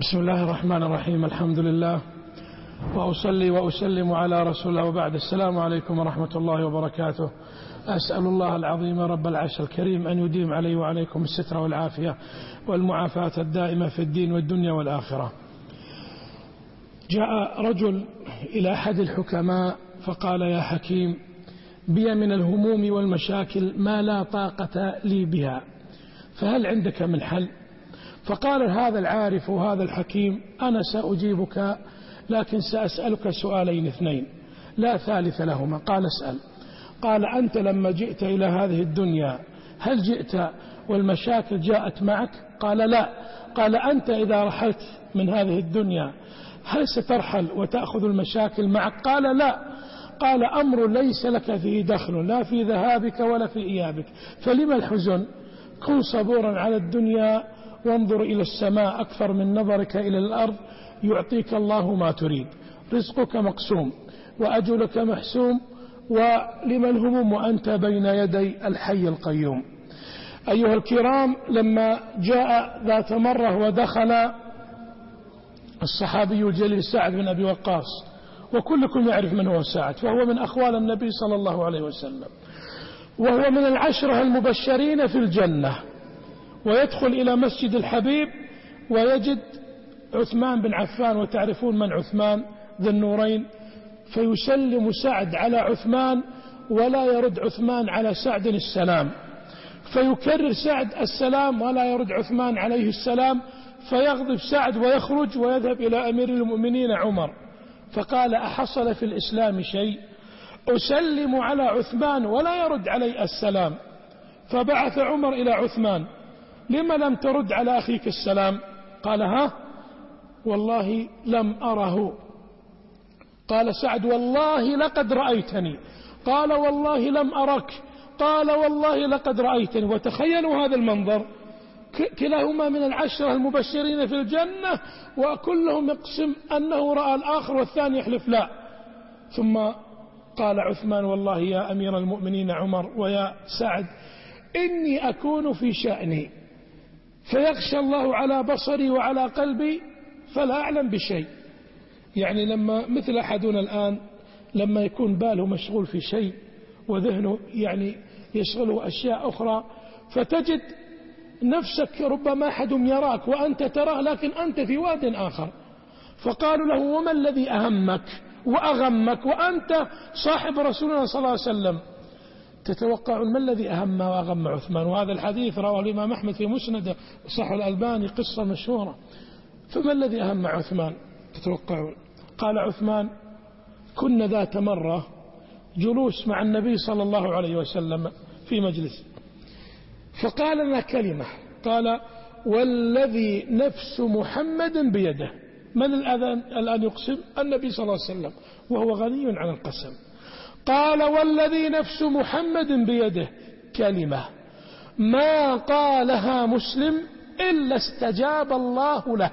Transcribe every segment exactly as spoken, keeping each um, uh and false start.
بسم الله الرحمن الرحيم. الحمد لله وأصلي وأسلم على رسول الله، وبعد. السلام عليكم ورحمة الله وبركاته. أسأل الله العظيم رب العرش الكريم أن يديم علي وعليكم الستر والعافية والمعافاة الدائمة في الدين والدنيا والآخرة. جاء رجل إلى أحد الحكماء فقال: يا حكيم، بي من الهموم والمشاكل ما لا طاقة لي بها، فهل عندك من حل؟ فقال هذا العارف وهذا الحكيم: أنا سأجيبك، لكن سأسألك سؤالين اثنين لا ثالث لهما. قال: اسأل. قال: أنت لما جئت إلى هذه الدنيا هل جئت والمشاكل جاءت معك؟ قال: لا. قال: أنت إذا رحلت من هذه الدنيا هل سترحل وتأخذ المشاكل معك؟ قال: لا. قال: أمر ليس لك فيه دخل، لا في ذهابك ولا في إيابك، فلما الحزن؟ كن صبورا على الدنيا وانظر إلى السماء أكثر من نظرك إلى الأرض، يعطيك الله ما تريد، رزقك مقسوم وأجلك محسوم، ولما الهموم وأنت بين يدي الحي القيوم. أيها الكرام، لما جاء ذات مرة ودخل الصحابي الجليل سعد بن أبي وقاص، وكلكم يعرف من هو سعد، فهو من أخوال النبي صلى الله عليه وسلم، وهو من العشرة المبشرين في الجنة، ويدخل إلى مسجد الحبيب ويجد عثمان بن عفان، وتعرفون من عثمان ذي النورين، فيسلم سعد على عثمان ولا يرد عثمان على سعد السلام، فيكرر سعد السلام ولا يرد عثمان عليه السلام، فيغضب سعد ويخرج ويذهب إلى أمير المؤمنين عمر، فقال: أحصل في الإسلام شيء؟ أسلم على عثمان ولا يرد علي السلام. فبعث عمر إلى عثمان: لما لم ترد على أخيك السلام؟ قال: ها والله لم أره. قال سعد: والله لقد رأيتني. قال: والله لم أرك. قال: والله لقد رأيتني. وتخيلوا هذا المنظر، كلاهما من العشرة المبشرين في الجنة، وكلهم يقسم أنه رأى الآخر والثاني يحلف لا. ثم قال عثمان: والله يا أمير المؤمنين عمر ويا سعد، إني أكون في شأني فيغشى الله على بصري وعلى قلبي فلا أعلم بشيء. يعني لما مثل أحدنا الآن لما يكون باله مشغول في شيء وذهنه يعني يشغله أشياء أخرى، فتجد نفسك ربما أحد يراك وأنت تراه، لكن أنت في واد آخر. فقالوا له: وما الذي أهمك وأغمك وأنت صاحب رسول الله صلى الله عليه وسلم؟ تتوقعون ما الذي أهم وأغم عثمان؟ وهذا الحديث رواه الإمام أحمد في مسنده وصححه الألباني، قصة مشهورة. فما الذي أهم عثمان تتوقعون؟ قال عثمان: كنا ذات مرة جلوس مع النبي صلى الله عليه وسلم في مجلس، فقال لنا كلمة، قال: والذي نفس محمد بيده. من الآن الآن يقسم؟ النبي صلى الله عليه وسلم، وهو غني عن القسم. قال: والذي نفس محمد بيده كلمة ما قالها مسلم إلا استجاب الله له.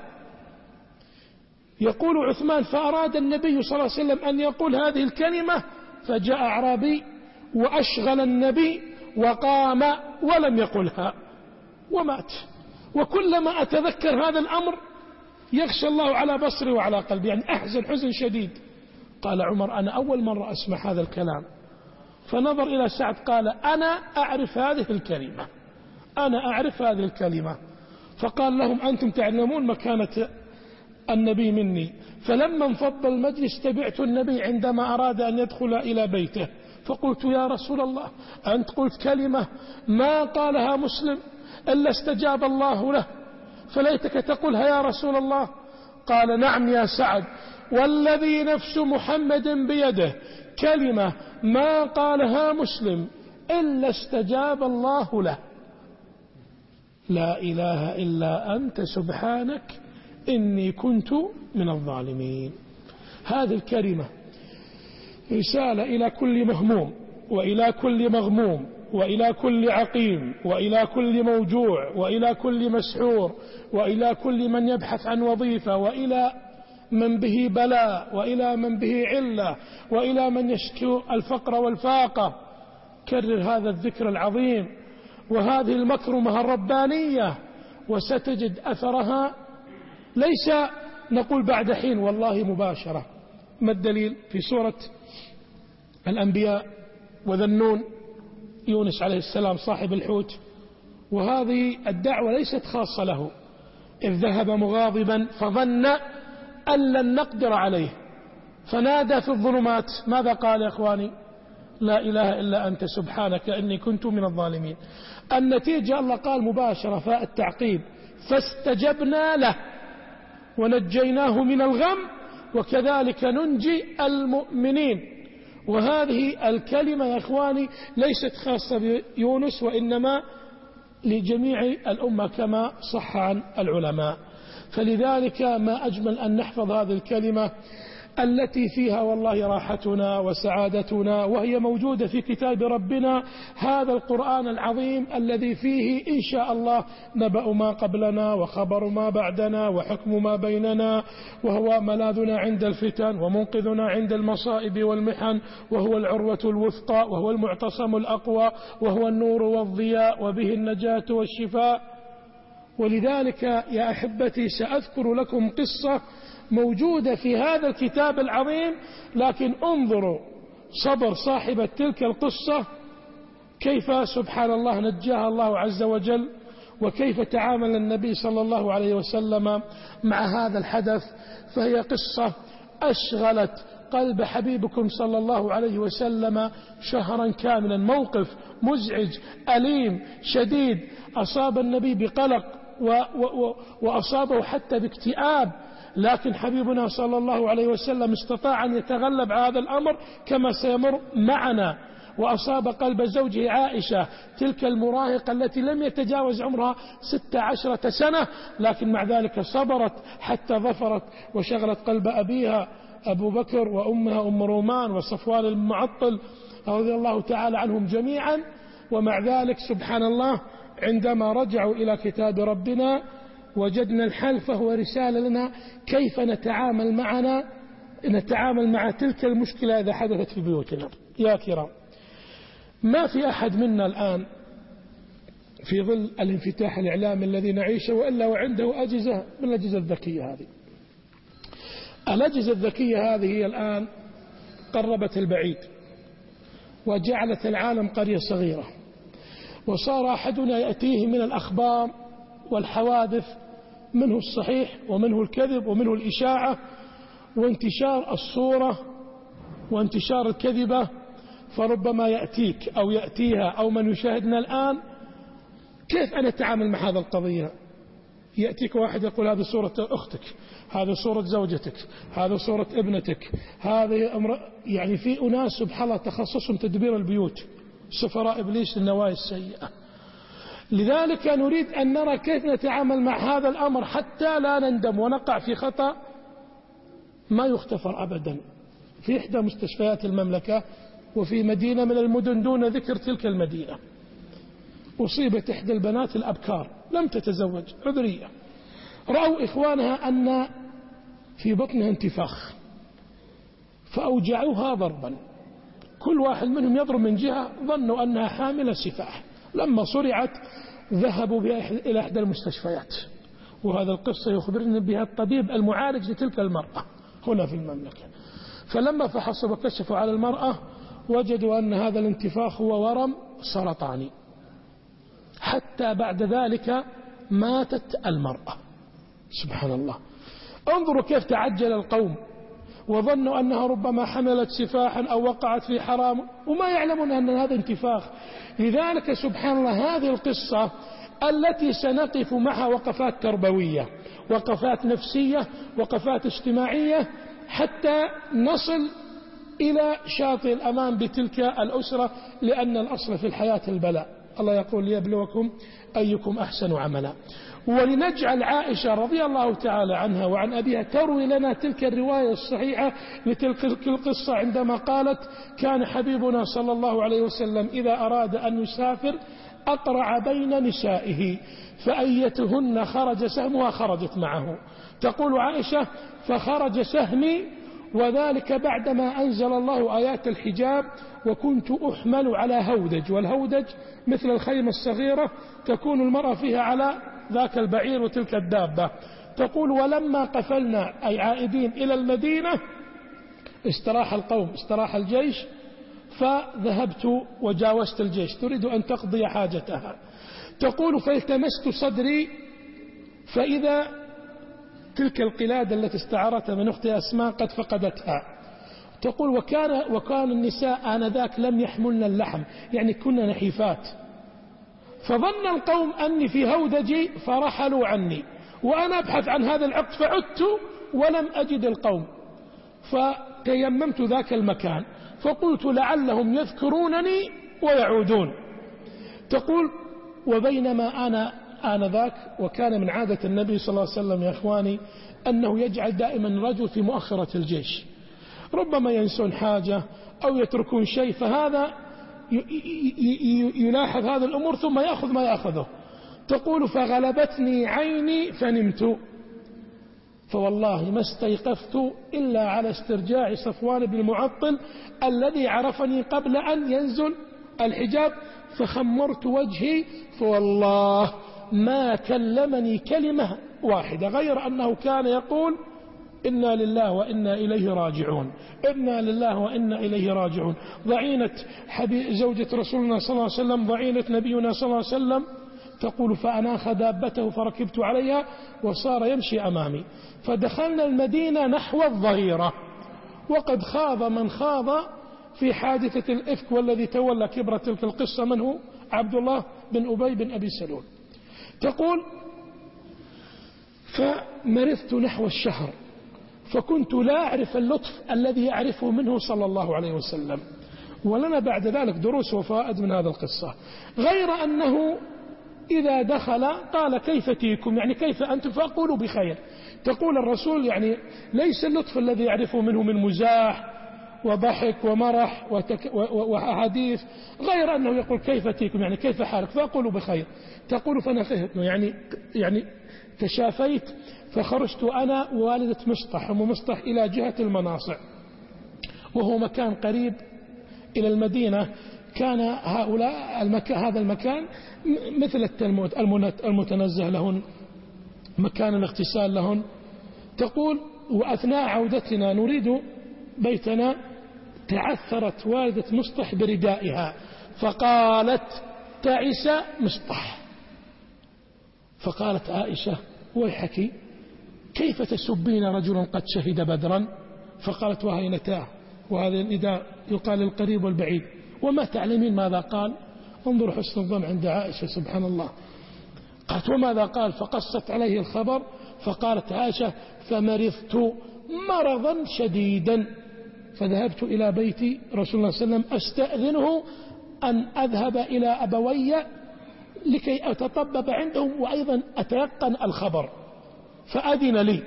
يقول عثمان: فأراد النبي صلى الله عليه وسلم أن يقول هذه الكلمة، فجاء أعرابي وأشغل النبي وقام ولم يقلها ومات. وكلما أتذكر هذا الأمر يخشى الله على بصري وعلى قلبي، يعني أحزن حزن شديد. قال عمر: أنا أول مرة أسمع هذا الكلام. فنظر إلى سعد قال: أنا أعرف هذه الكلمة، أنا أعرف هذه الكلمة. فقال لهم: أنتم تعلمون مكانة النبي مني. فلما انفض المجلس تبعت النبي عندما أراد أن يدخل إلى بيته، فقلت: يا رسول الله، أنت قلت كلمة ما قالها مسلم إلا استجاب الله له، فليتك تقولها يا رسول الله. قال: نعم يا سعد، والذي نفس محمد بيده كلمة ما قالها مسلم إلا استجاب الله له. لا إله إلا أنت سبحانك إني كنت من الظالمين. هذه الكلمة رسالة إلى كل مهموم، وإلى كل مغموم، وإلى كل عقيم، وإلى كل موجوع، وإلى كل مسحور، وإلى كل من يبحث عن وظيفة، وإلى من به بلاء، وإلى من به علة، وإلى من يشكو الفقر والفاقة. كرر هذا الذكر العظيم وهذه المكرمة الربانية، وستجد أثرها ليس نقول بعد حين، والله مباشرة. ما الدليل؟ في سورة الأنبياء وذنون، يونس عليه السلام صاحب الحوت، وهذه الدعوة ليست خاصة له، إذ ذهب مغاضبا فظن أن لن نقدر عليه فنادى في الظلمات. ماذا قال يا إخواني؟ لا إله إلا أنت سبحانك إني كنت من الظالمين. النتيجة الله قال مباشرة فاء التعقيب فاستجبنا له ونجيناه من الغم وكذلك ننجي المؤمنين. وهذه الكلمة يا إخواني ليست خاصة بيونس، وإنما لجميع الأمة كما صح عن العلماء. فلذلك ما أجمل أن نحفظ هذه الكلمة التي فيها والله راحتنا وسعادتنا، وهي موجودة في كتاب ربنا، هذا القرآن العظيم الذي فيه إن شاء الله نبأ ما قبلنا وخبر ما بعدنا وحكم ما بيننا، وهو ملاذنا عند الفتن ومنقذنا عند المصائب والمحن، وهو العروة الوثقى وهو المعتصم الأقوى وهو النور والضياء وبه النجاة والشفاء. ولذلك يا أحبتي سأذكر لكم قصة موجودة في هذا الكتاب العظيم، لكن انظروا صبر صاحبة تلك القصة، كيف سبحان الله نجاها الله عز وجل، وكيف تعامل النبي صلى الله عليه وسلم مع هذا الحدث. فهي قصة أشغلت قلب حبيبكم صلى الله عليه وسلم شهرا كاملا. موقف مزعج أليم شديد أصاب النبي بقلق و و وأصابه حتى باكتئاب، لكن حبيبنا صلى الله عليه وسلم استطاع أن يتغلب على هذا الأمر كما سيمر معنا. وأصاب قلب زوجه عائشة تلك المراهقة التي لم يتجاوز عمرها ست عشرة سنة، لكن مع ذلك صبرت حتى ظفرت وشغلت قلب أبيها أبو بكر وأمها أم رومان وصفوان المعطل رضي الله تعالى عنهم جميعا. ومع ذلك سبحان الله عندما رجعوا إلى كتاب ربنا وجدنا الحل، فهو رسالة لنا كيف نتعامل معنا نتعامل مع تلك المشكلة إذا حدثت في بيوتنا. يا كرام، ما في أحد منا الآن في ظل الانفتاح الإعلامي الذي نعيشه وإلا وعنده أجهزة من الأجهزة الذكية. هذه الأجهزة الذكية هذه هي الآن قربت البعيد وجعلت العالم قرية صغيرة، وصار أحدنا يأتيه من الأخبار والحوادث منه الصحيح ومنه الكذب ومنه الإشاعة وانتشار الصورة وانتشار الكذبة. فربما يأتيك أو يأتيها أو من يشاهدنا الآن كيف أنا أتعامل مع هذا القضية؟ يأتيك واحد يقول هذه صورة أختك، هذه صورة زوجتك، هذه صورة ابنتك، هذه أمر. يعني في أناس سبحان الله تخصصهم تدبير البيوت، سفراء إبليس للنوايا السيئة. لذلك نريد أن نرى كيف نتعامل مع هذا الأمر حتى لا نندم ونقع في خطأ ما يغتفر أبدا. في إحدى مستشفيات المملكة وفي مدينة من المدن دون ذكر تلك المدينة، أصيبت إحدى البنات الأبكار لم تتزوج عذرية، رأوا إخوانها أن في بطنها انتفاخ فأوجعوها ضربا، كل واحد منهم يضرب من جهة، ظنوا أنها حاملة سفاح. لما صرعت ذهبوا بها إلى إحدى المستشفيات، وهذا القصة يخبرنا بها الطبيب المعالج لتلك المرأة هنا في المملكة. فلما فحصوا وكشفوا على المرأة وجدوا أن هذا الانتفاخ هو ورم سرطاني. حتى بعد ذلك ماتت المرأة. سبحان الله، انظروا كيف تعجل القوم وظنوا أنها ربما حملت سفاحا أو وقعت في حرام وما يعلمون أن هذا انتفاخ. لذلك سبحان الله هذه القصة التي سنقف معها وقفات تربوية، وقفات نفسية، وقفات اجتماعية، حتى نصل إلى شاطئ الأمان بتلك الأسرة، لأن الأصل في الحياة البلاء. الله يقول ليبلوكم أيكم أحسن عملا. ولنجعل عائشة رضي الله تعالى عنها وعن أبيها تروي لنا تلك الرواية الصحيحة لتلك القصة عندما قالت كان حبيبنا صلى الله عليه وسلم إذا أراد أن يسافر أقرع بين نسائه فأيتهن خرج سهمها خرجت معه. تقول عائشة فخرج سهمي، وذلك بعدما أنزل الله آيات الحجاب وكنت أحمل على هودج، والهودج مثل الخيمة الصغيرة تكون المرأة فيها على ذاك البعير وتلك الدابة. تقول ولما قفلنا أي عائدين إلى المدينة استراح القوم استراح الجيش، فذهبت وجاوزت الجيش تريد أن تقضي حاجتها. تقول فالتمست صدري فإذا تلك القلادة التي استعارتها من أختي أسماء قد فقدتها. تقول وكان, وكان النساء آنذاك لم يحملن اللحم، يعني كنا نحيفات، فظن القوم أني في هودجي فرحلوا عني، وأنا أبحث عن هذا العقد فعدت ولم أجد القوم، فتيممت ذاك المكان فقلت لعلهم يذكرونني ويعودون. تقول وبينما أنا آنذاك، وكان من عادة النبي صلى الله عليه وسلم يا إخواني أنه يجعل دائما رجل في مؤخرة الجيش، ربما ينسون حاجة أو يتركون شيء، فهذا يلاحظ هذا الأمور ثم يأخذ ما يأخذه. تقول فغلبتني عيني فنمت، فوالله ما استيقظت إلا على استرجاع صفوان بن المعطل الذي عرفني قبل أن ينزل الحجاب، فخمرت وجهي فوالله ما كلمني كلمة واحدة غير أنه كان يقول إنا لله وإنا إليه راجعون، إنا لله وإنا إليه راجعون. ضعينة زوجة رسولنا صلى الله عليه وسلم، ضعينة نبينا صلى الله عليه وسلم، تقول فأناخ دابته فركبت عليها وصار يمشي أمامي، فدخلنا المدينة نحو الظهيرة، وقد خاض من خاض في حادثة الإفك، والذي تولى كبر تلك القصة من هو؟ عبد الله بن أبي بن أبي سلول. تقول فمرضت نحو الشهر، فكنت لا أعرف اللطف الذي يعرفه منه صلى الله عليه وسلم، ولنا بعد ذلك دروس وفائد من هذا القصة، غير أنه إذا دخل قال كيف تيكم، يعني كيف أنتم، فأقولوا بخير. تقول الرسول يعني ليس اللطف الذي يعرفه منه من مزاح وضحك ومرح وحديث، غير أنه يقول كيف تيكم، يعني كيف حالك، فأقولوا بخير. تقول فنفهت يعني يعني تشافيت، فخرجت أنا ووالدة مصطح أم مصطح إلى جهة المناصع، وهو مكان قريب إلى المدينة. كان هؤلاء المكان هذا المكان مثل التلمود المتنزه لهن، مكان الاغتسال لهن. تقول وأثناء عودتنا نريد بيتنا تعثرت والدة مصطح بردائها، فقالت تعس مصطح، فقالت عائشة ويحكي كيف تسبين رجلا قد شهد بدرا؟ فقالت وهينتاه، وهذا النداء يقال القريب والبعيد، وما تعلمين ماذا قال؟ انظر حسن الظن عند عائشة سبحان الله. قالت وماذا قال؟ فقصت عليه الخبر، فقالت عائشة فمرضت مرضا شديدا، فذهبت إلى بيت رسول الله صلى الله عليه وسلم أستأذنه أن أذهب إلى أبوي لكي أتطبب عندهم وأيضا أتيقن الخبر، فأذن لي.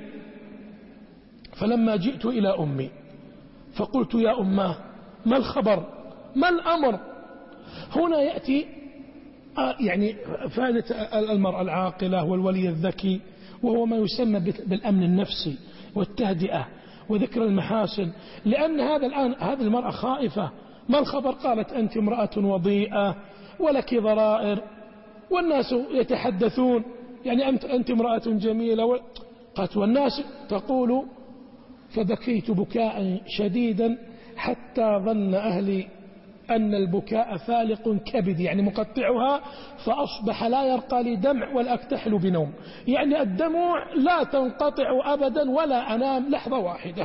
فلما جئت إلى أمي فقلت يا أماه ما الخبر ما الأمر؟ هنا يأتي يعني فائدة المرأة العاقلة والولي الذكي، وهو ما يسمى بالأمن النفسي والتهدئة وذكر المحاسن، لأن هذا الآن هذه المرأة خائفة. ما الخبر؟ قالت أنت امرأة وضيئة ولك ضرائر والناس يتحدثون، يعني أنت, أنت امرأة جميلة. قالت والناس تقول فبكيت بكاء شديدا حتى ظن أهلي أن البكاء فالق كبدي، يعني مقطعها، فأصبح لا يرقى لي دمع ولا أكتحل بنوم، يعني الدموع لا تنقطع أبدا ولا أنام لحظة واحدة.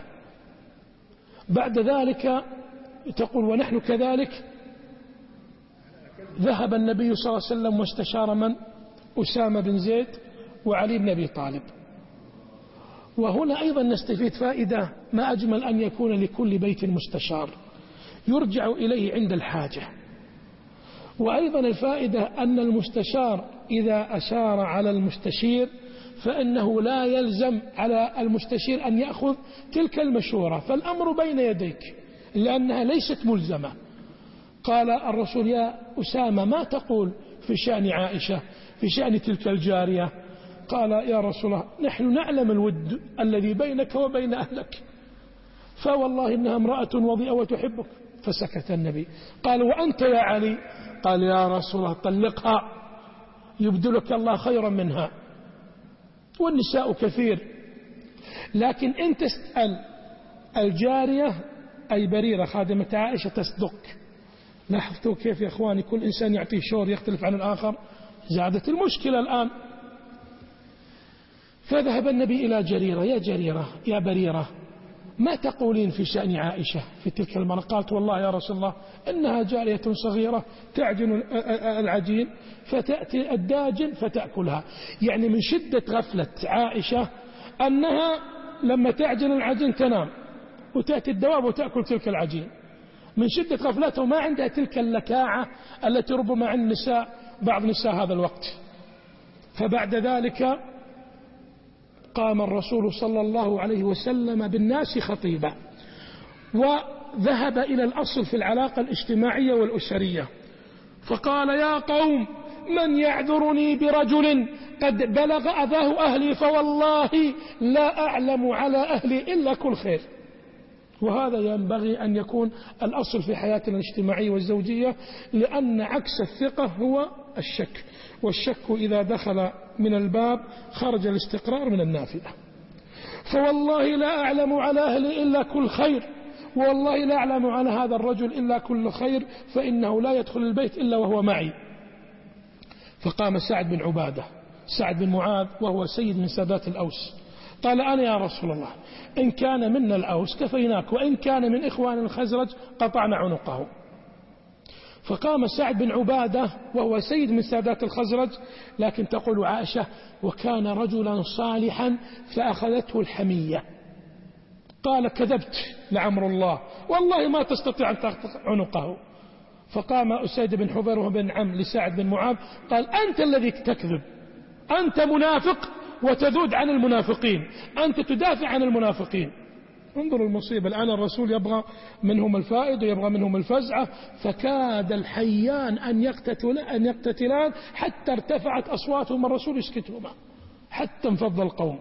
بعد ذلك تقول ونحن كذلك ذهب النبي صلى الله عليه وسلم واستشار من؟ أسامة بن زيد وعلي بن أبي طالب. وهنا أيضا نستفيد فائدة، ما أجمل أن يكون لكل بيت مستشار يرجع إليه عند الحاجة. وأيضا الفائدة أن المستشار إذا أشار على المستشير فإنه لا يلزم على المستشير أن يأخذ تلك المشورة، فالأمر بين يديك لأنها ليست ملزمة. قال الرسول يا أسامة ما تقول في شأن عائشة في شأن تلك الجارية؟ قال يا رسول الله نحن نعلم الود الذي بينك وبين أهلك، فوالله إنها امرأة وضيئة وتحبك. فسكت النبي. قال وأنت يا علي؟ قال يا رسول الله طلقها يبدلك الله خيرا منها. والنساء كثير. لكن أنت تسأل الجارية أي بريرة خادمة عائشة تصدق. لاحظتوا كيف يا أخواني كل إنسان يعطيه شور يختلف عن الآخر؟ زادت المشكلة الآن. فذهب النبي إلى جريرة: يا جريرة يا بريرة ما تقولين في شأن عائشة في تلك المرة؟ قالت: والله يا رسول الله إنها جارية صغيرة تعجن العجين فتأتي الداجن فتأكلها. يعني من شدة غفلة عائشة أنها لما تعجن العجين تنام وتأتي الدواب وتأكل تلك العجين، من شدة غفلتها وما عندها تلك اللكاعة التي ربما عند النساء بعض نساء هذا الوقت. فبعد ذلك قام الرسول صلى الله عليه وسلم بالناس خطيبا، وذهب إلى الأصل في العلاقة الاجتماعية والأسرية، فقال: يا قوم من يعذرني برجل قد بلغ أذاه أهلي فوالله لا أعلم على أهلي إلا كل خير. وهذا ينبغي أن يكون الأصل في حياتنا الاجتماعية والزوجية، لأن عكس الثقة هو الشك، والشك إذا دخل من الباب خرج الاستقرار من النافذة. فوالله لا أعلم على أهلي إلا كل خير، والله لا أعلم على هذا الرجل إلا كل خير، فإنه لا يدخل البيت إلا وهو معي. فقام سعد بن عبادة سعد بن معاذ وهو سيد من سادات الأوس، قال: أنا يا رسول الله إن كان منا الأوس كفيناك، وإن كان من إخوان الخزرج قطعنا عنقه. فقام سعد بن عبادة وهو سيد من سادات الخزرج، لكن تقول عائشة: وكان رجلا صالحا فأخذته الحمية، قال: كذبت لعمر الله والله ما تستطيع أن تقطع عنقه. فقام أسيد بن حضير وهو بن عم لسعد بن معاذ قال: أنت الذي تكذب، أنت منافق وتذود عن المنافقين، أنت تدافع عن المنافقين. انظروا المصيبة الآن، الرسول يبغى منهم الفائد ويبغى منهم الفزعة، فكاد الحيان أن يقتتل أن يقتتلان حتى ارتفعت أصواتهم، الرسول يسكتهما حتى انفض القوم.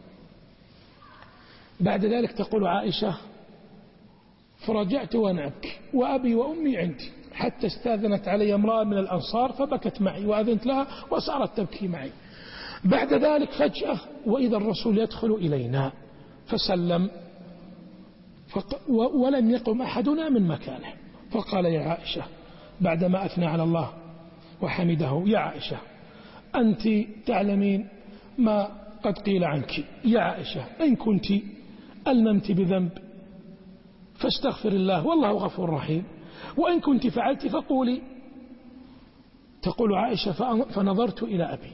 بعد ذلك تقول عائشة: فرجعت وأنا أبكي وأبي وأمي عندي، حتى استاذنت علي امرأة من الأنصار فبكت معي وأذنت لها وصارت تبكي معي. بعد ذلك فجأة وإذا الرسول يدخل إلينا فسلم، ولم يقم أحدنا من مكانه، فقال: يا عائشة، بعدما أثنى على الله وحمده: يا عائشة أنت تعلمين ما قد قيل عنك. يا عائشة إن كنت ألممت بذنب فاستغفر الله والله غفور رحيم، وإن كنت فعلت فقولي. تقول عائشة: فنظرت إلى أبي: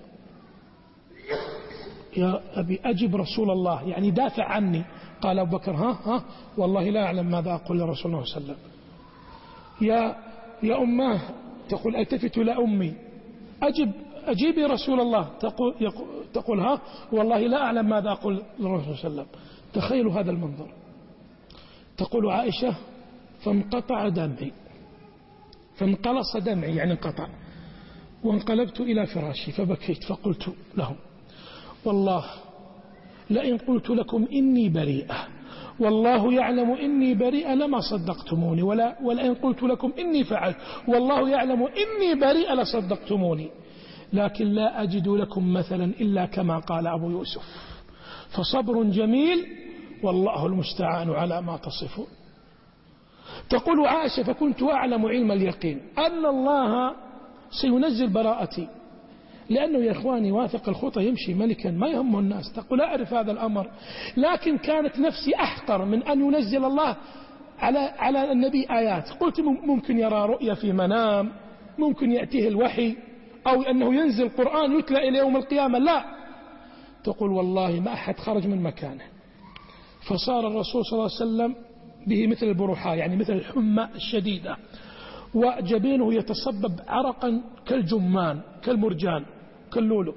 يا أبي أجب رسول الله، يعني دافع عني. قال أبو بكر: ها ها والله لا أعلم ماذا أقول لرسول الله صلى الله عليه وسلم. يا يا أماه، تقول التفت إلى أمي: أجب أجيبي رسول الله. تقول, تقول ها والله لا أعلم ماذا أقول للرسول صلى الله عليه وسلم. تخيلوا هذا المنظر. تقول عائشة: فانقطع دمعي، فانقلص دمعي يعني انقطع، وانقلبت إلى فراشي فبكيت، فقلت لهم: والله لئن قلت لكم إني بريئة والله يعلم إني بريئة لما صدقتموني، ولا ولئن قلت لكم إني فعلت والله يعلم إني بريئة لصدقتموني، لكن لا أجد لكم مثلا إلا كما قال أبو يوسف، فصبر جميل والله المستعان على ما تصفون. تقول عائشة: فكنت أعلم علم اليقين أن الله سينزل براءتي، لأنه يا إخواني واثق الخطى يمشي ملكا ما يهمه الناس. تقول: أعرف هذا الأمر، لكن كانت نفسي أحقر من أن ينزل الله على على النبي آيات. قلت ممكن يرى رؤيا في منام، ممكن يأتيه الوحي، أو أنه ينزل قرآن يتلى إلى يوم القيامة. لا، تقول: والله ما أحد خرج من مكانه، فصار الرسول صلى الله عليه وسلم به مثل البروحاء، يعني مثل الحمى الشديدة، وجبينه يتصبب عرقا كالجمان كالمرجان كاللولو.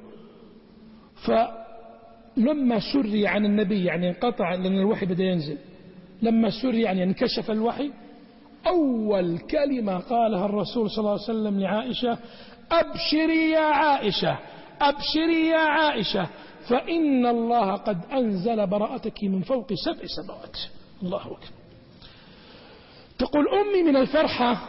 فلما سري عن النبي، يعني انقطع لأن الوحي بدأ ينزل، لما سري يعني انكشف الوحي، أول كلمة قالها الرسول صلى الله عليه وسلم لعائشة: أبشري يا عائشة، أبشري يا عائشة، فإن الله قد أنزل براءتك من فوق سبع سماوات. الله أكبر. تقول أمي من الفرحة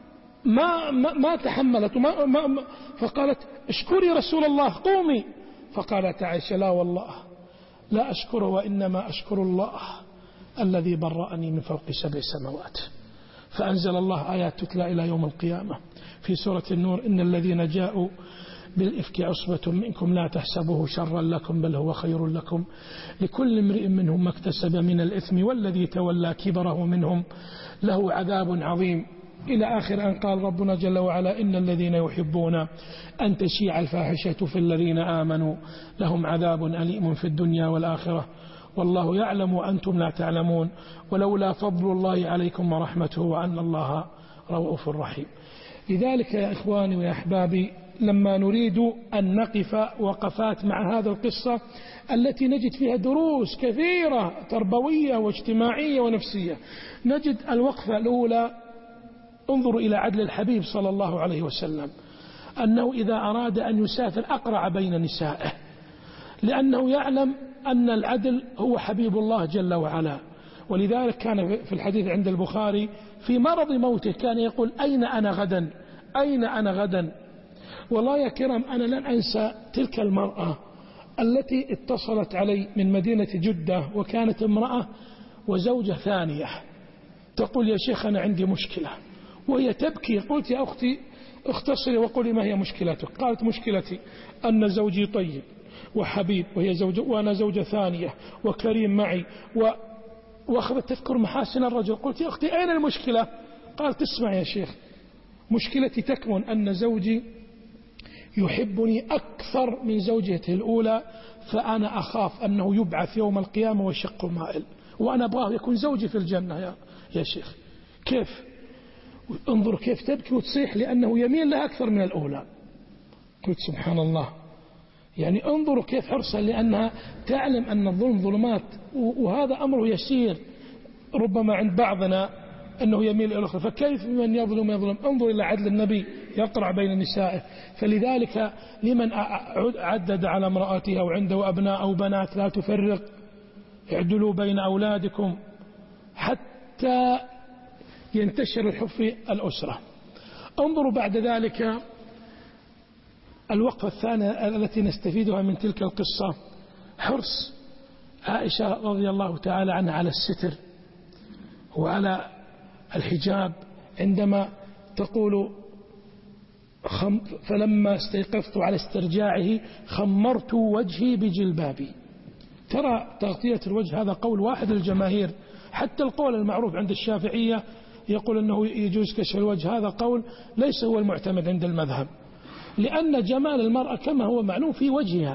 ما ما, ما تحملت وما ما ما فقالت: اشكري رسول الله، قومي. فقالت عائشة لا والله لا أشكره وإنما أشكر الله الذي برأني من فوق سبع سماوات. فأنزل الله آيات تتلى إلى يوم القيامة في سورة النور إن الذين جاءوا بالإفك عصبة منكم لا تحسبوه شرا لكم بل هو خير لكم لكل امرئ منهم ما اكتسب من الإثم والذي تولى كبره منهم له عذاب عظيم إلى آخر أن قال ربنا جل وعلا إن الذين يحبون أن تشيع الفاحشة في الذين آمنوا لهم عذاب أليم في الدنيا والآخرة والله يعلم وأنتم لا تعلمون ولولا فضل الله عليكم ورحمته وأن الله رؤوف رحيم. لذلك يا إخواني ويا أحبابي لما نريد أن نقف وقفات مع هذا القصة التي نجد فيها دروس كثيرة تربوية واجتماعية ونفسية، نجد الوقفة الأولى انظروا إلى عدل الحبيب صلى الله عليه وسلم أنه إذا أراد أن يسافر أقرع بين نسائه لأنه يعلم أن العدل هو حبيب الله جل وعلا. ولذلك كان في الحديث عند البخاري في مرض موته كان يقول أين أنا غدا أين أنا غدا. والله يا كرام أنا لن أنسى تلك المرأة التي اتصلت علي من مدينة جدة وكانت امرأة وزوجة ثانية تقول يا شيخ أنا عندي مشكلة وهي تبكي. قلت يا أختي اختصري وقولي ما هي مشكلتك. قالت مشكلتي أن زوجي طيب وحبيب وهي زوجة وأنا زوجة ثانية وكريم معي و... وأخذت تذكر محاسن الرجل. قلت يا أختي أين المشكلة؟ قالت اسمع يا شيخ مشكلتي تكمن أن زوجي يحبني أكثر من زوجته الأولى فأنا أخاف أنه يبعث يوم القيامة وشق مائل وأنا أبغاه يكون زوجي في الجنة. يا, يا شيخ كيف؟ انظر كيف تبكي وتصيح لأنه يميل لها أكثر من الأولى. قلت سبحان الله يعني انظروا كيف حرصا لأنها تعلم أن الظلم ظلمات وهذا أمره يسير ربما عند بعضنا أنه يميل إلى الأخرى فكيف من يظلم يظلم. انظر إلى عدل النبي يقرع بين نسائه. فلذلك لمن عدد على امرأته وعنده أبناء أو بنات لا تفرق اعدلوا بين أولادكم حتى ينتشر الحب في الأسرة. انظروا بعد ذلك الوقفة الثانية التي نستفيدها من تلك القصة حرص عائشة رضي الله تعالى عنها على الستر وعلى الحجاب عندما تقول خم فلما استيقظت على استرجاعه خمرت وجهي بجلبابي. ترى تغطية الوجه هذا قول واحد للجماهير حتى القول المعروف عند الشافعية يقول أنه يجوز كشف الوجه هذا قول ليس هو المعتمد عند المذهب لأن جمال المرأة كما هو معلوم في وجهها.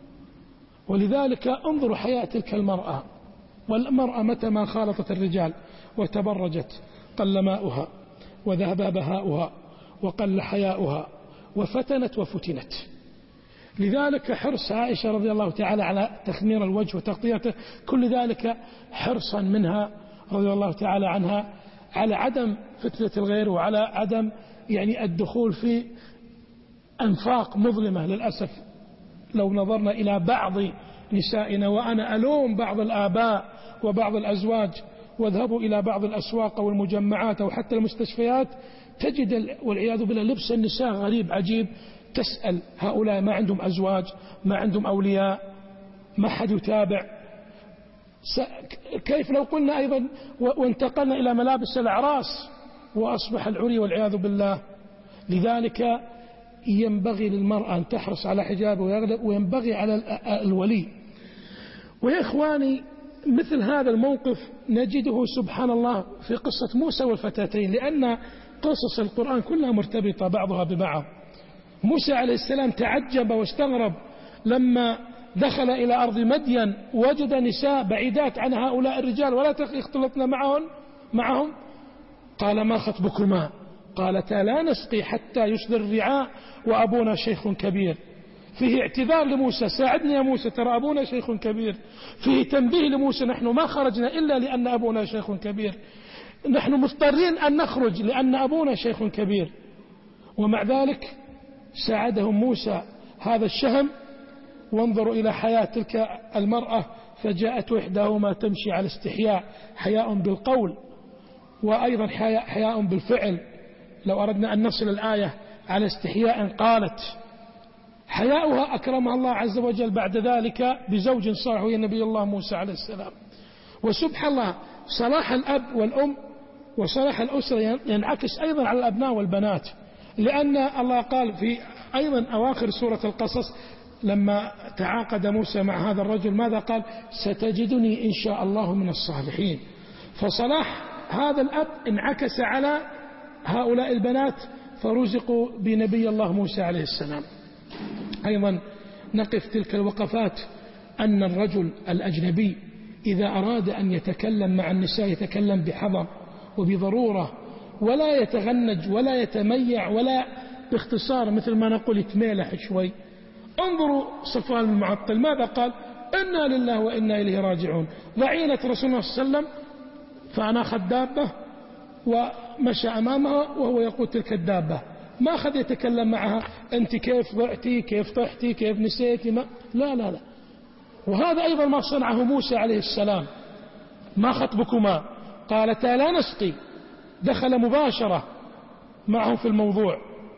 ولذلك انظروا حياة تلك المرأة والمرأة متى ما خالطت الرجال وتبرجت قل ماؤها وذهب بهاؤها وقل حياؤها وفتنت وفتنت. لذلك حرص عائشة رضي الله تعالى على تخمير الوجه وتغطيته كل ذلك حرصا منها رضي الله تعالى عنها على عدم فتنة الغير وعلى عدم يعني الدخول في أنفاق مظلمة. للأسف لو نظرنا إلى بعض نسائنا وأنا ألوم بعض الآباء وبعض الأزواج واذهبوا إلى بعض الأسواق والمجمعات أو حتى المستشفيات تجد والعياذ بالله لبس النساء غريب عجيب. تسأل هؤلاء ما عندهم أزواج ما عندهم أولياء ما حد يتابع. كيف لو قلنا أيضا وانتقلنا إلى ملابس الأعراس وأصبح العري والعياذ بالله. لذلك ينبغي للمرأة أن تحرص على حجابه ويغلب وينبغي على الولي. ويا إخواني مثل هذا الموقف نجده سبحان الله في قصة موسى والفتاتين لأن قصص القرآن كلها مرتبطة بعضها ببعض. موسى عليه السلام تعجب واستغرب لما دخل إلى أرض مدين وجد نساء بعيدات عن هؤلاء الرجال ولا يختلطن معهم معهم قال ما خطبكما قالتا لا نسقي حتى يصدر الرعاء وأبونا شيخ كبير. فيه اعتذار لموسى ساعدني يا موسى ترى أبونا شيخ كبير. فيه تنبيه لموسى نحن ما خرجنا إلا لأن أبونا شيخ كبير نحن مضطرين أن نخرج لأن أبونا شيخ كبير. ومع ذلك ساعدهم موسى هذا الشهم. وانظروا إلى حياة تلك المرأة فجاءت إحداهما تمشي على استحياء حياء بالقول وأيضا حياء بالفعل. لو أردنا أن نصل الآية على استحياء قالت حياؤها أكرمها الله عز وجل بعد ذلك بزوج صالح وهي نبي الله موسى عليه السلام. وسبحان الله صلاح الأب والأم وصلاح الأسرة ينعكس أيضا على الأبناء والبنات، لأن الله قال في أيضا أواخر سورة القصص لما تعاقد موسى مع هذا الرجل ماذا قال؟ ستجدني إن شاء الله من الصالحين. فصلاح هذا الأب انعكس على هؤلاء البنات فرزقوا بنبي الله موسى عليه السلام. أيضا نقف تلك الوقفات أن الرجل الأجنبي إذا أراد أن يتكلم مع النساء يتكلم بحذر وبضرورة، ولا يتغنج ولا يتميع ولا باختصار مثل ما نقول يتميلح شوي. انظروا صفوان المعطل ماذا قال؟ إنا لله وإنا إليه راجعون. ضعينة رسول الله صلى الله عليه وسلم فأناخ الدابة ومشى أمامها وهو يقول تلك الدابة، ما أخذ يتكلم معها أنت كيف ضعتي كيف طحتي كيف نسيتي، ما لا لا لا. وهذا أيضا ما صنعه موسى عليه السلام. ما خطبكما؟ قالتا لا نسقي. دخل مباشرة معهم في الموضوع.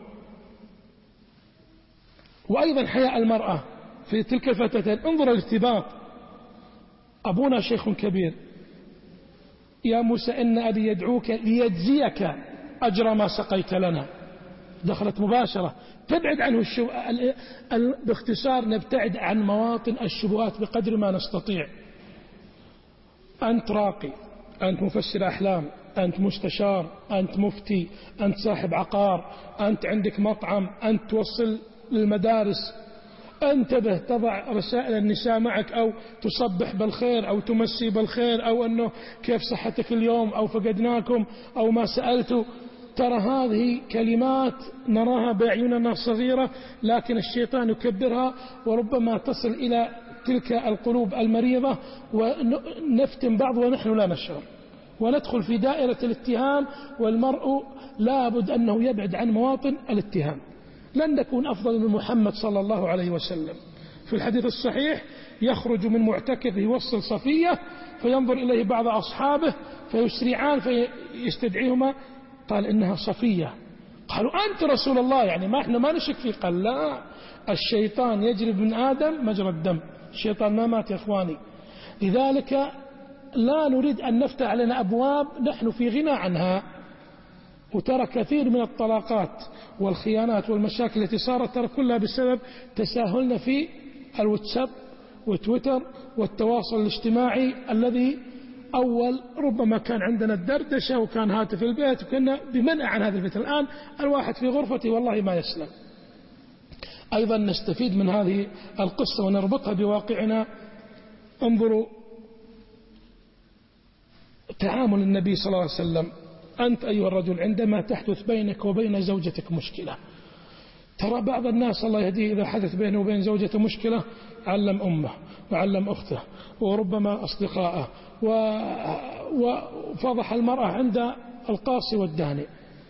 وأيضا حياء المرأة في تلك الفتاة. انظر الارتباط. أبونا شيخ كبير، يا موسى إن أبي يدعوك ليجزيك أجر ما سقيت لنا. دخلت مباشرة تبعد عنه الشب... ال... ال... باختصار نبتعد عن مواطن الشبهات بقدر ما نستطيع. أنت راقي، أنت مفسر أحلام، أنت مستشار، أنت مفتي، أنت صاحب عقار، أنت عندك مطعم، أنت توصل للمدارس، انتبه تضع رسائل النساء معك أو تصبح بالخير أو تمسي بالخير أو أنه كيف صحتك اليوم أو فقدناكم أو ما سألته. ترى هذه كلمات نراها بأعيننا صغيرة لكن الشيطان يكبرها وربما تصل إلى تلك القلوب المريضة ونفتن بعض ونحن لا نشعر وندخل في دائرة الاتهام، والمرء لابد أنه يبعد عن مواطن الاتهام. لن نكون أفضل من محمد صلى الله عليه وسلم. في الحديث الصحيح يخرج من معتكف يوصل صفية فينظر إليه بعض أصحابه فيسرعان فيستدعيهما، قال إنها صفية. قالوا أنت رسول الله، يعني ما إحنا ما نشك فيه. قال لا، الشيطان يجري من آدم مجرى الدم، الشيطان ما مات يا إخواني. لذلك لا نريد أن نفتح علينا أبواب نحن في غنى عنها. وترى كثير من الطلاقات والخيانات والمشاكل التي صارت ترى كلها بسبب تساهلنا في الواتساب وتويتر والتواصل الاجتماعي الذي أول ربما كان عندنا الدردشة وكان هاتف البيت وكنا بمنع عن هذا الفتن. الآن الواحد في غرفته والله ما يسلم. أيضا نستفيد من هذه القصة ونربطها بواقعنا. انظروا تعامل النبي صلى الله عليه وسلم. أنت أيها الرجل عندما تحدث بينك وبين زوجتك مشكلة، ترى بعض الناس الله يهديه إذا حدث بينه وبين زوجته مشكلة علم أمه وعلم أخته وربما أصدقائه وفضح المرأة عند القاصي والداني.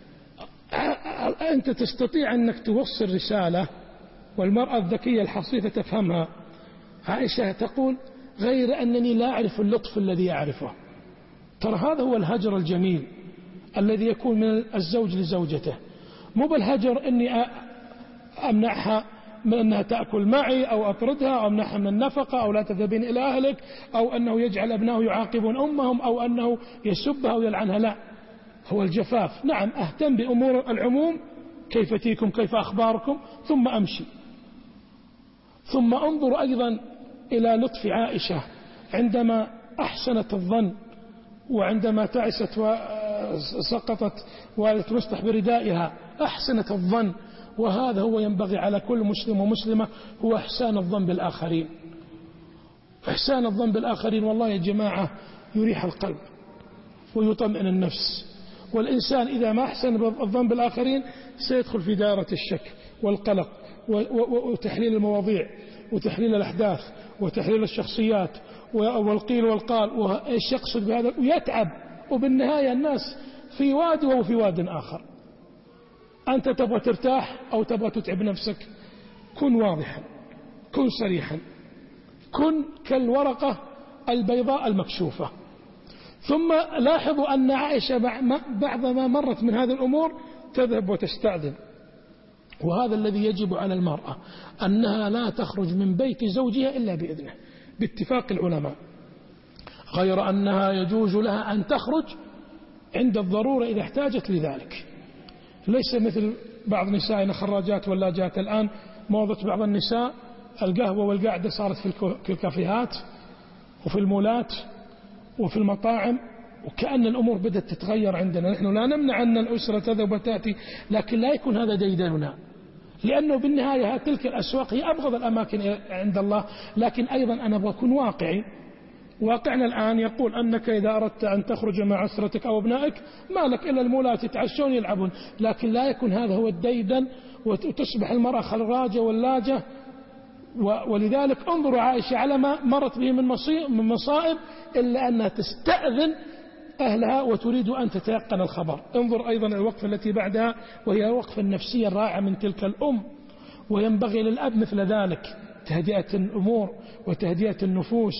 أنت تستطيع أنك توصل رسالة والمرأة الذكية الحصيفة تفهمها. عائشة تقول غير أنني لا أعرف اللطف الذي أعرفه. ترى هذا هو الهجر الجميل الذي يكون من الزوج لزوجته، مو بالهجر أني أمنعها من أنها تأكل معي أو أطردها أو أمنعها من النفقة أو لا تذهبين إلى أهلك أو أنه يجعل أبنائه يعاقبون أمهم أو أنه يسبها ويلعنها. لا، هو الجفاف. نعم أهتم بأمور العموم، كيف تيكم كيف أخباركم، ثم أمشي. ثم انظر أيضا إلى لطف عائشة عندما أحسنت الظن وعندما تعست وسقطت والدة مصطح بردائها أحسنت الظن. وهذا هو ينبغي على كل مسلم ومسلمة، هو إحسان الظن بالآخرين. إحسان الظن بالآخرين والله يا جماعة يريح القلب ويطمئن النفس. والإنسان إذا ما أحسن الظن بالآخرين سيدخل في دائرة الشك والقلق وتحليل المواضيع وتحليل الأحداث وتحليل الشخصيات والقيل والقال وإيش يقصد بهذا ويتعب، وبالنهاية الناس في واد وهو في واد آخر. أنت تبغى ترتاح أو تبغى تتعب نفسك؟ كن واضحا، كن صريحا، كن كالورقة البيضاء المكشوفة. ثم لاحظوا أن عائشة بعد ما مرت من هذه الأمور تذهب وتستأذن وهذا الذي يجب على المرأة، أنها لا تخرج من بيت زوجها إلا بإذنه باتفاق العلماء، غير أنها يجوز لها أن تخرج عند الضرورة إذا احتاجت لذلك، ليس مثل بعض نسائنا خراجات ولاجات. الآن موضة بعض النساء القهوة والقعدة صارت في الكافيهات وفي المولات وفي المطاعم، وكأن الأمور بدأت تتغير عندنا. نحن لا نمنع أن الأسرة تذهب وتأتي، لكن لا يكون هذا ديدننا، لأنه بالنهاية تلك الأسواق هي أبغض الأماكن عند الله. لكن أيضا أنا أبغى أكون واقعي. واقعنا الآن يقول أنك إذا أردت أن تخرج مع أسرتك أو أبنائك ما لك إلا المولات يتعشون يلعبون، لكن لا يكون هذا هو الديدن وتصبح المرأة خراجة ولاجة. ولذلك انظروا عائشة على ما مرت به من مصائب إلا أنها تستأذن أهلها وتريد أن تتيقن الخبر. انظر أيضا الوقفة التي بعدها، وهي الوقفة النفسية الرائعة من تلك الأم. وينبغي للأب مثل ذلك تهدئة الأمور وتهدئة النفوس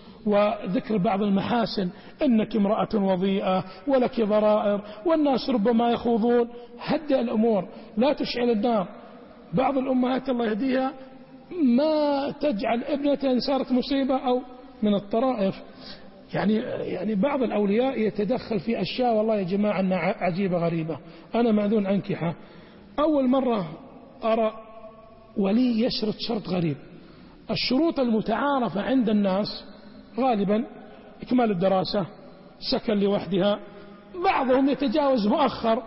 وذكر بعض المحاسن. إنك امرأة وضيئة ولك ضرائر والناس ربما يخوضون. هدئ الأمور، لا تشعل النار. بعض الأمهات الله يهديها ما تجعل ابنة صارت مصيبة أو من الطرائف. يعني يعني بعض الأولياء يتدخل في أشياء والله يا جماعة أنها عجيبة غريبة. أنا مأذون أنكحة، أول مرة أرى ولي يشرط شرط غريب. الشروط المتعارفة عند الناس غالبا إكمال الدراسة، سكن لوحدها، بعضهم يتجاوز مؤخر.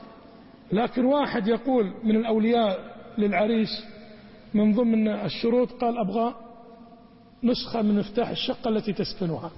لكن واحد يقول من الأولياء للعريس من ضمن الشروط قال أبغى نسخة من مفتاح الشقة التي تسكنها.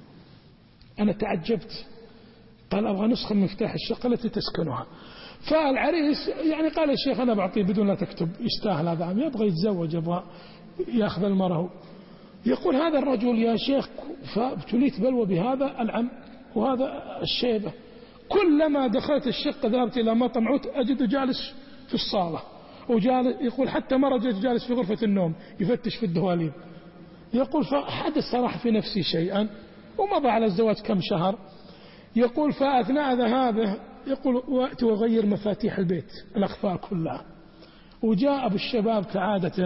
أنا تعجبت، قال أبغى نسخة من مفتاح الشقة التي تسكنها. فالعريس يعني قال يا شيخ أنا بعطيه بدون لا تكتب، يستاهل هذا، عم يبغى يتزوج، يبغى يأخذ المرأة. يقول هذا الرجل يا شيخ فابتليت بلوى بهذا العم وهذا الشيبة، كلما دخلت الشقة ذهبت إلى مطعم عود أجد جالس في الصالة، وجالس يقول حتى مرة جيت جالس في غرفة النوم يفتش في الدواليب. يقول فحدث صراحة في نفسي شيئا، ومضى على الزواج كم شهر. يقول فأثناء ذهابه يقول وقت وغير مفاتيح البيت الأخفاء كلها، وجاء أبو الشباب كعادته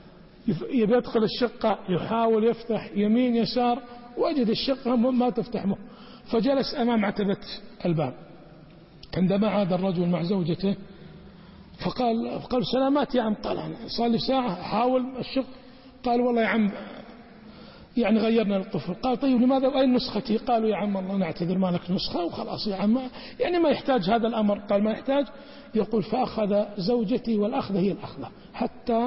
يبي يدخل الشقة يحاول يفتح يمين يسار، وجد الشقة ما تفتح منه، فجلس أمام عتبة الباب. عندما عاد الرجل مع زوجته فقال فقال سلامات يا عم. قال أنا صار لي ساعة أحاول الشق. قال والله يا عم يعني غيرنا القفل. قال طيب لماذا وأين نسختي؟ قالوا يا عم الله نعتذر ما لك نسخة وخلاص يا عم، يعني ما يحتاج هذا الأمر. قال ما يحتاج. يقول فأخذ زوجتي والأخذة هي الأخذة حتى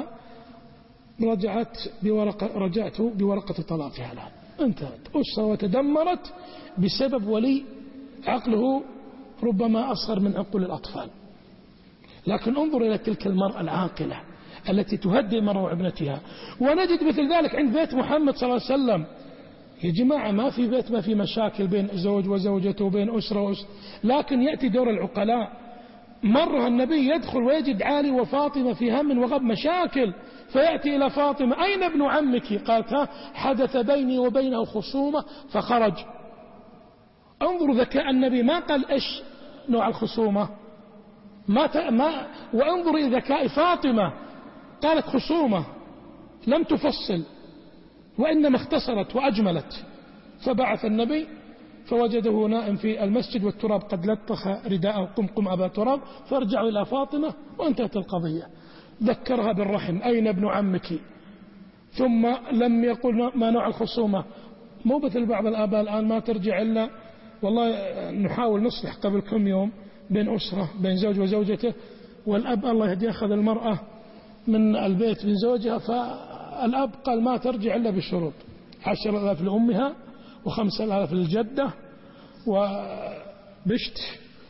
رجعت بورقة رجعت بورقة طلاقها. الآن انتهت أسرة وتدمرت بسبب ولي عقله ربما أصغر من عقول الأطفال. لكن انظر إلى تلك المرأة العاقلة التي تهدئ مرة وابنتها. ونجد مثل ذلك عند بيت محمد صلى الله عليه وسلم. يا جماعة ما في بيت ما في مشاكل بين زوج وزوجته وبين أسرة وأسرة، لكن يأتي دور العقلاء. مرة النبي يدخل ويجد علي وفاطمة في هم وغم مشاكل، فيأتي إلى فاطمة أين ابن عمك؟ قالت ها حدث بيني وبينه خصومة فخرج. انظروا ذكاء النبي، ما قال إيش نوع الخصومة، ما ت... ما وانظر إلى ذكاء فاطمة، قالت خصومة لم تفصل وإنما اختصرت وأجملت. فبعث النبي فوجده نائم في المسجد والتراب قد لطخ رداءه، قم قم أبا تراب. فارجعوا إلى فاطمة وانتهت القضية. ذكرها بالرحم أين ابن عمك، ثم لم يقل ما نوع الخصومة. مو مثل بعض الآباء الآن ما ترجع إلا والله نحاول نصلح قبل كم يوم بين أسرة بين زوج وزوجته، والأب الله يهدي أخذ المرأة من البيت من زوجها، فالأب قال ما ترجع إلا بشروط عشر آلاف لأمها وخمسة آلاف للجدة وبشت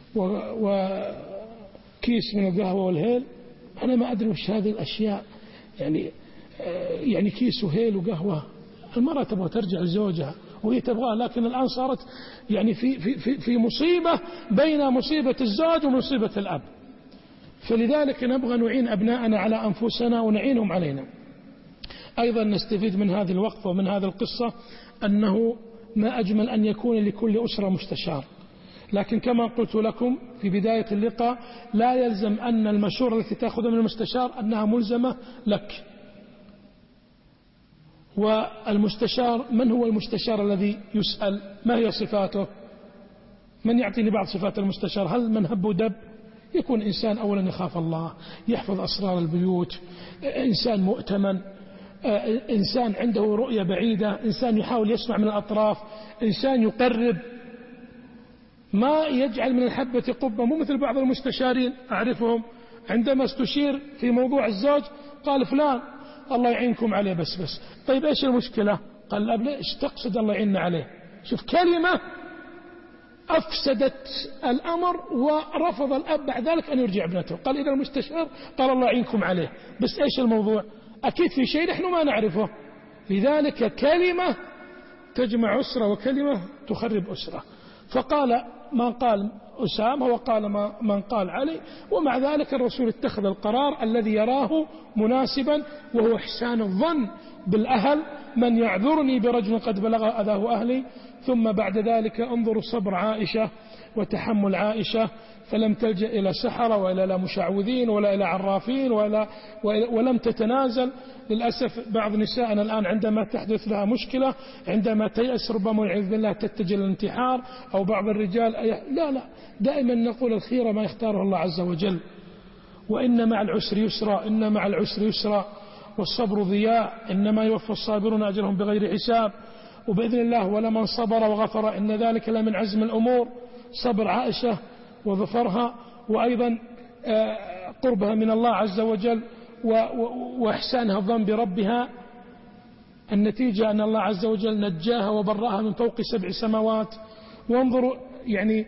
وكيس من القهوة والهيل. أنا ما أدري وش هذه الأشياء، يعني يعني كيس وهيل وقهوة. المرأة تبغى ترجع لزوجها وهي تبغاه، لكن الآن صارت يعني في في في في مصيبة بين مصيبة الزوج ومصيبة الأب. فلذلك نبغى نعين أبناءنا على أنفسنا ونعينهم علينا. أيضا نستفيد من هذه الوقفة ومن هذه القصة أنه ما أجمل أن يكون لكل أسرة مستشار. لكن كما قلت لكم في بداية اللقاء لا يلزم أن المشورة التي تأخذها من المستشار أنها ملزمة لك. والمستشار، من هو المستشار الذي يسأل؟ ما هي صفاته؟ من يعطيني بعض صفات المستشار؟ هل من هب ودب؟ يكون إنسان أولا يخاف الله، يحفظ أسرار البيوت، إنسان مؤتمن، إنسان عنده رؤية بعيدة، إنسان يحاول يسمع من الأطراف، إنسان يقرب، ما يجعل من الحبة قبة. مو مثل بعض المستشارين أعرفهم عندما استشير في موضوع الزوج قال فلان الله يعينكم عليه بس بس. طيب إيش المشكلة؟ قال الأب إيش تقصد الله يعيننا عليه؟ شوف كلمة أفسدت الأمر، ورفض الأب بعد ذلك أن يرجع ابنته. قال إذا المستشار قال الله يعينكم عليه، بس إيش الموضوع؟ أكيد في شيء نحن ما نعرفه. لذلك كلمة تجمع أسرة وكلمة تخرب أسرة. فقال من قال أسامة وقال من قال علي، ومع ذلك الرسول اتخذ القرار الذي يراه مناسبا، وهو إحسان الظن بالأهل. من يعذرني برجل قد بلغ أذاه أهلي. ثم بعد ذلك انظروا صبر عائشة وتحمل عائشة، فلم تلجأ إلى سحرة ولا إلى مشعوذين ولا إلى عرافين ولا ولم تتنازل. للأسف بعض نسائنا الآن عندما تحدث لها مشكلة، عندما تيأس ربما والعياذ بالله تتجه للانتحار، أو بعض الرجال لا لا دائما نقول الخير ما يختاره الله عز وجل. وإن مع العسر يسرا، إن مع العسر يسرا، والصبر ضياء، إنما يوفى الصابرون أجرهم بغير حساب. وبإذن الله ولمن صبر وغفر إن ذلك لمن عزم الأمور. صبر عائشة وظفرها، وأيضا قربها من الله عز وجل وإحسانها الظن بربها، النتيجة أن الله عز وجل نجاها وبرأها من فوق سبع سماوات. وانظروا يعني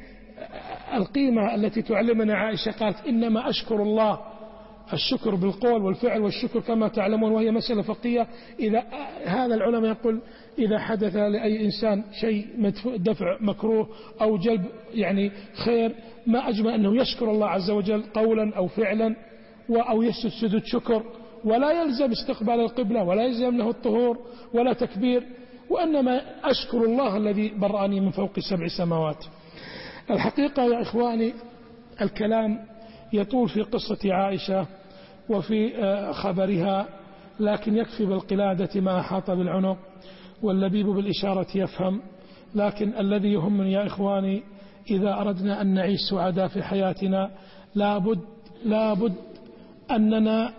القيمة التي تعلمنا عائشة، قالت إنما أشكر الله، الشكر بالقول والفعل، والشكر كما تعلمون وهي مسألة فقهية. إذا هذا العلماء يقول إذا حدث لأي إنسان شيء دفع مكروه أو جلب يعني خير، ما أجمل أنه يشكر الله عز وجل قولا أو فعلا، أو يسجد سجود شكر، ولا يلزم استقبال القبلة ولا يلزم له الطهور ولا تكبير، وإنما أشكر الله الذي برأني من فوق سبع سماوات. الحقيقة يا إخواني الكلام يطول في قصة عائشة وفي خبرها، لكن يكفي بالقلادة ما أحاط بالعنق، واللبيب بالإشارة يفهم. لكن الذي يهمني يا إخواني إذا أردنا أن نعيش سعداء في حياتنا لابد لابد أننا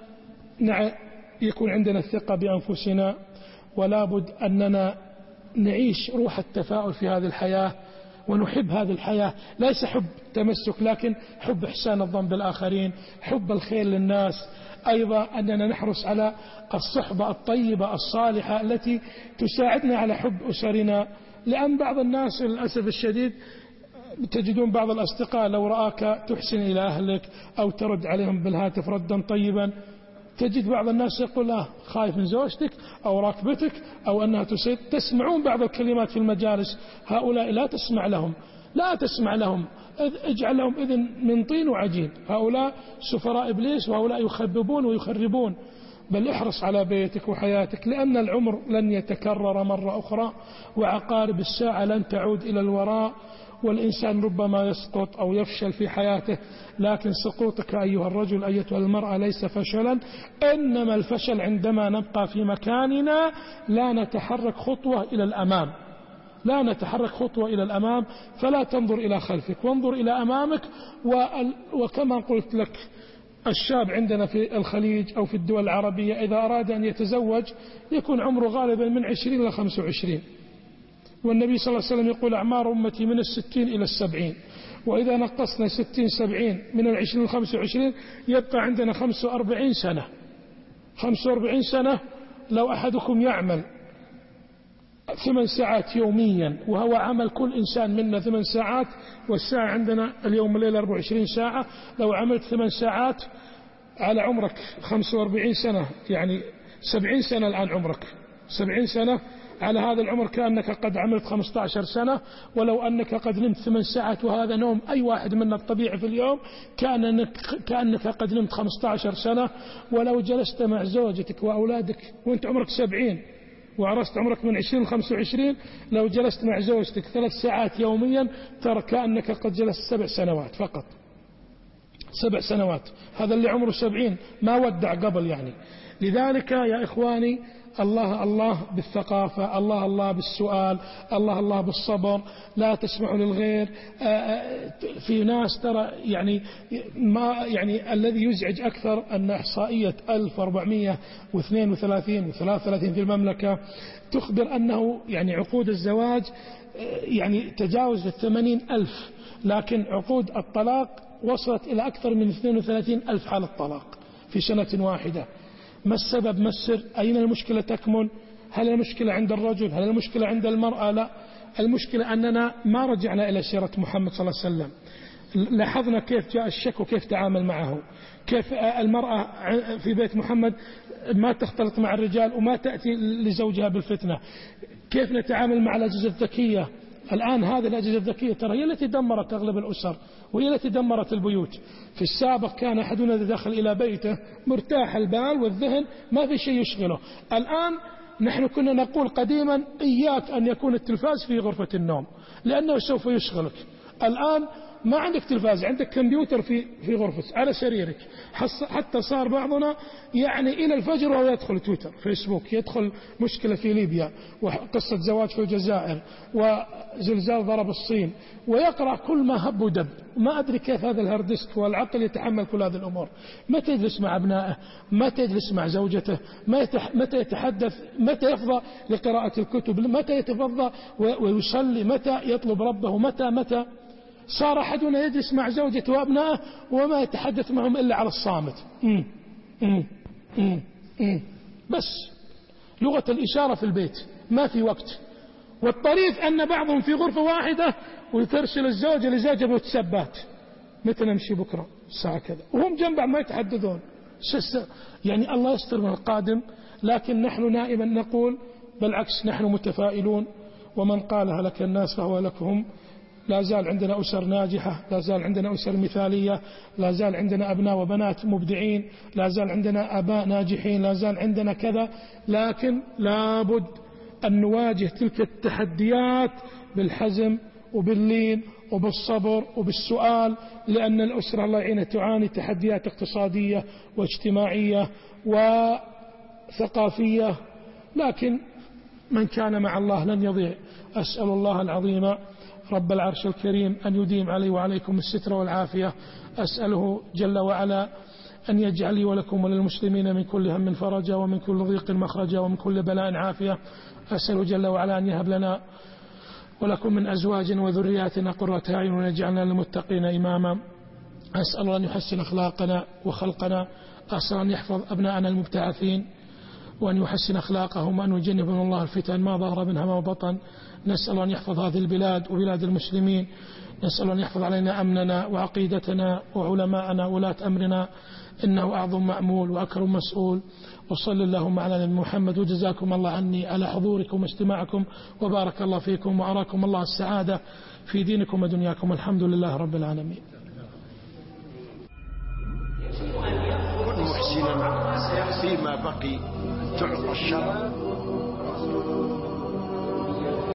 يكون عندنا الثقة بأنفسنا، ولابد أننا نعيش روح التفاؤل في هذه الحياة، ونحب هذه الحياة، ليس حب تمسك لكن حب إحسان الظن بالآخرين، حب الخير للناس. أيضا أننا نحرص على الصحبة الطيبة الصالحة التي تساعدنا على حب أسرنا. لأن بعض الناس للأسف الشديد تجدون بعض الأصدقاء لو رآك تحسن إلى أهلك أو ترد عليهم بالهاتف ردا طيبا، تجد بعض الناس يقول لا خايف من زوجتك أو راكبتك أو أنها تسيء. تسمعون بعض الكلمات في المجالس، هؤلاء لا تسمع لهم، لا تسمع لهم، اجعل لهم إذن من طين وعجين. هؤلاء سفراء إبليس، وهؤلاء يخببون ويخربون. بل احرص على بيتك وحياتك، لأن العمر لن يتكرر مرة أخرى، وعقارب الساعة لن تعود إلى الوراء، والإنسان ربما يسقط أو يفشل في حياته، لكن سقوطك أيها الرجل أيتها المرأة ليس فشلا، إنما الفشل عندما نبقى في مكاننا لا نتحرك خطوة إلى الأمام، لا نتحرك خطوة إلى الأمام. فلا تنظر إلى خلفك وانظر إلى أمامك. وكما قلت لك الشاب عندنا في الخليج أو في الدول العربية إذا أراد أن يتزوج يكون عمره غالبا من عشرين إلى خمسة وعشرين، والنبي صلى الله عليه وسلم يقول أعمار أمتي من الستين إلى السبعين. وإذا نقصنا ستين سبعين من العشرين لخمسة وعشرين يبقى عندنا خمسة وأربعين سنة. خمسة وأربعين سنة لو أحدكم يعمل ثمان ساعات يوميا، وهو عمل كل إنسان منا ثمان ساعات، والساعة عندنا اليوم الليل أربع وعشرين ساعة، لو عملت ثمان ساعات على عمرك خمسة وأربعين سنة يعني سبعين سنة الآن عمرك سبعين سنة، على هذا العمر كأنك قد عملت خمسة عشر سنة. ولو أنك قد نمت ثمان ساعات، وهذا نوم أي واحد منا الطبيعي في اليوم، كأنك, كأنك قد نمت خمسة عشر سنة. ولو جلست مع زوجتك وأولادك وانت عمرك سبعين وعرست عمرك من عشرين لخمسة وعشرين، لو جلست مع زوجتك ثلاث ساعات يوميا ترى كأنك قد جلست سبع سنوات فقط، سبع سنوات. هذا اللي عمره سبعين ما ودع قبل يعني. لذلك يا إخواني الله الله بالثقافة، الله الله بالسؤال، الله الله بالصبر، لا تسمعوا للغير. في ناس ترى يعني ما يعني الذي يزعج أكثر أن إحصائية ألف وأربعمائة واثنين وثلاثين وثلاثة وثلاثين في المملكة تخبر أنه يعني عقود الزواج يعني تجاوز الثمانين ألف، لكن عقود الطلاق وصلت إلى أكثر من اثنين وثلاثين ألف حالة طلاق في سنة واحدة. ما السبب؟ ما السر؟ أين المشكلة تكمن؟ هل المشكلة عند الرجل؟ هل المشكلة عند المرأة؟ لا، المشكلة أننا ما رجعنا إلى سيرة محمد صلى الله عليه وسلم. لاحظنا كيف جاء الشك وكيف تعامل معه، كيف المرأة في بيت محمد ما تختلط مع الرجال وما تأتي لزوجها بالفتنة، كيف نتعامل مع الأجهزة الذكية. الآن هذه الأجهزة الذكية ترى هي التي دمرت أغلب الأسر وهي التي دمرت البيوت. في السابق كان أحدنا إذا دخل إلى بيته مرتاح البال والذهن ما في شيء يشغله. الآن نحن كنا نقول قديما إياك أن يكون التلفاز في غرفة النوم لأنه سوف يشغلك. الآن ما عندك تلفاز، عندك كمبيوتر في في غرفتك على سريرك. حتى صار بعضنا يعني إلى الفجر وهو يدخل تويتر فيسبوك، يدخل مشكلة في ليبيا وقصة زواج في الجزائر وزلزال ضرب الصين، ويقرأ كل ما هب ودب. ما أدري كيف هذا الهاردسك والعقل يتحمل كل هذه الأمور. متى يجلس مع أبنائه؟ متى يجلس مع زوجته؟ متى يتحدث؟ متى يفضى لقراءة الكتب؟ متى يتفضى ويصلي؟ متى يطلب ربه؟ متى متى صار أحدنا يجلس مع زوجته وأبنائه وما يتحدث معهم إلا على الصامت. مم. مم. مم. مم. بس لغة الإشارة في البيت، ما في وقت. والطريف أن بعضهم في غرفة واحدة وترسل الزوجة لزوجها بوتسابات متى نمشي بكرة الساعة كذا، وهم جنب بعض ما يتحدثون. يعني الله يستر من القادم. لكن نحن نائما نقول بالعكس، نحن متفائلون، ومن قالها لك الناس فهو لكهم. لا زال عندنا أسر ناجحة، لا زال عندنا أسر مثالية، لا زال عندنا أبناء وبنات مبدعين، لا زال عندنا آباء ناجحين، لا زال عندنا كذا. لكن لابد أن نواجه تلك التحديات بالحزم وباللين وبالصبر وبالسؤال، لأن الأسرة الله يعينها تعاني تحديات اقتصادية واجتماعية وثقافية، لكن من كان مع الله لن يضيع. أسأل الله العظيم رب العرش الكريم أن يديم علي وعليكم الستر والعافية. أسأله جل وعلا أن يجعل لي ولكم وللمسلمين من كل هم فرجا ومن كل ضيق مخرجا ومن كل بلاء عافية. أسأله جل وعلا أن يهب لنا ولكم من أزواج وذرياتنا قرة أعين ويجعلنا للمتقين إماما. أسأل الله أن يحسن أخلاقنا وخلقنا. أسأل أن يحفظ أبناءنا المبتعثين وأن يحسن أخلاقهم وأن يجنبهم الله الفتن ما ظهر منها ما بطن. نسأل أن يحفظ هذه البلاد وبلاد المسلمين. نسأل أن يحفظ علينا أمننا وعقيدتنا وعلماءنا ولاة أمرنا، إنه أعظم مأمول وأكرم مسؤول. وصل اللهم على نبي محمد. وجزاكم الله عني على حضوركم واستماعكم، وبارك الله فيكم، وأراكم الله السعادة في دينكم ودنياكم. الحمد لله رب العالمين. كن محسنا فيما بقي تعطى الشر.